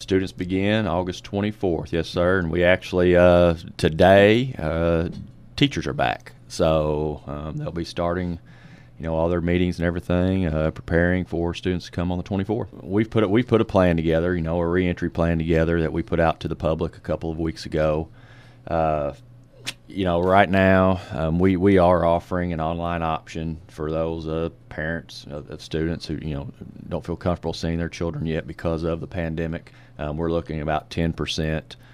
students begin August 24th. Yes, sir. And we actually, today, teachers are back. So they'll be starting, all their meetings and everything, preparing for students to come on the 24th. We've put a plan together, a reentry plan together that we put out to the public a couple of weeks ago. Right now, we are offering an online option for those parents of students who, don't feel comfortable seeing their children yet because of the pandemic. We're looking at about 10%